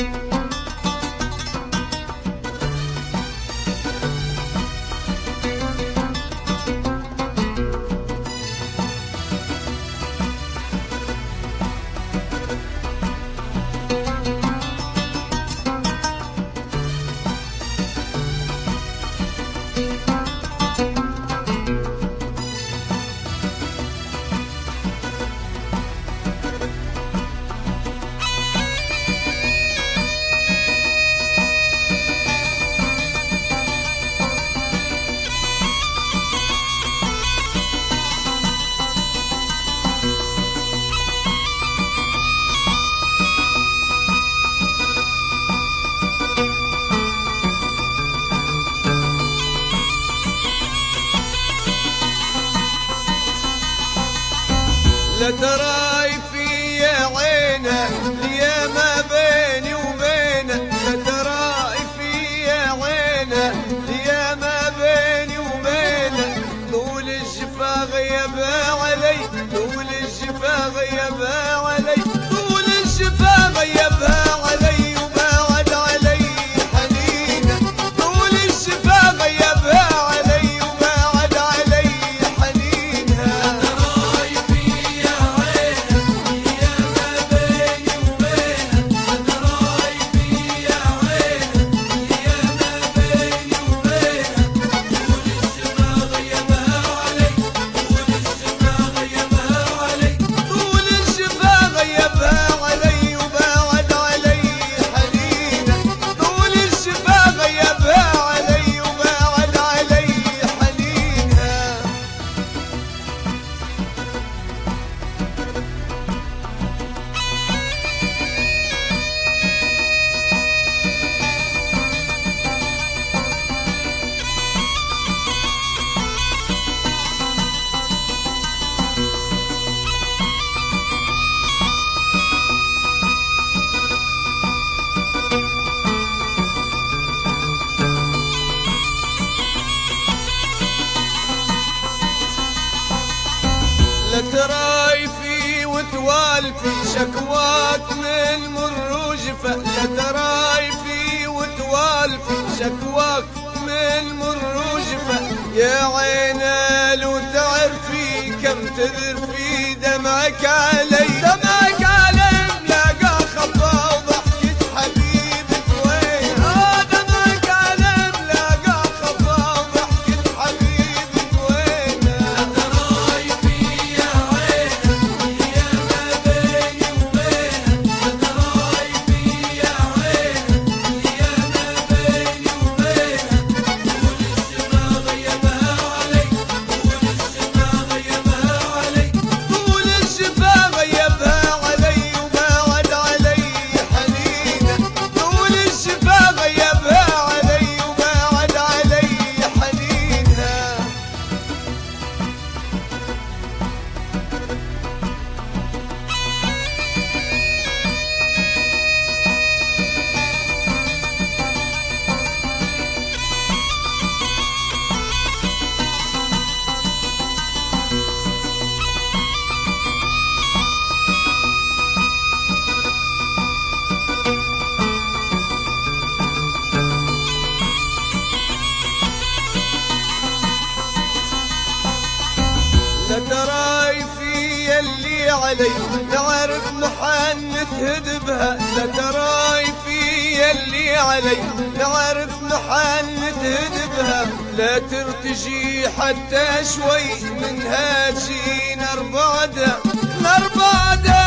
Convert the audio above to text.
لا تراي في عينه يا ما بيني وبينه، لا تراي في عينه يا ما بيني وبينه، طول الجفا غيبها علي، طول الجفا غيبها علي، طول الجفا غيبها علي وبعد علي حنينه، طول الجفا غيبها علي وبعد علي حنينها. لا تراي في وتوالفي شكواك من مروجفة، لا تراي في وتوالفي شكواك من مروجفة، يا عينا لو تعرفي كم تذرفي دمعك علي، دمعك علي ملاقى خطا وضحكة حبيبك وين، دمعك علي ملاقى خطا وضحكة حبيبك وين. لا تراي في اللي علي نعرف محن تهدبها، لا تراي في اللي علي نعرف محن تهدبها، لا ترتجي حتى شوي منها تجي نربعدها نربعدها.